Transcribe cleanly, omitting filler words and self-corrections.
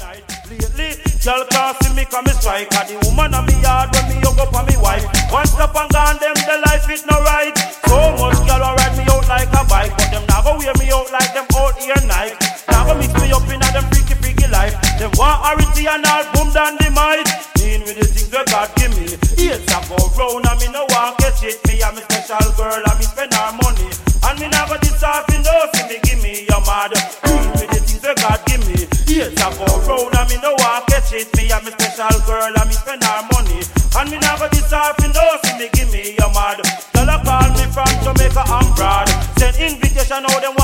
night. Lately, y'all can't see me come me strike. And the woman on me yard when me hug up on me wife. One step and gone, them the life is no right. So much y'all will ride me out like a bike, but them now go wear me out like them out here night. Now go mix me up in a them freaky life. Them want harity and all boom down the mic. Mean with the things that God give me. Yes, I go round and me no want get shit. Me I'm a special girl and me spend our money. And me never dissolve in those see me give me your mad. Mean with the things that God give me. Yes, I go round and me no want get shit. Me I'm a special girl and me spend our money. And me never dissolve in those see me give me your mad. Y'all call me from Jamaica and broad. Send invitation out them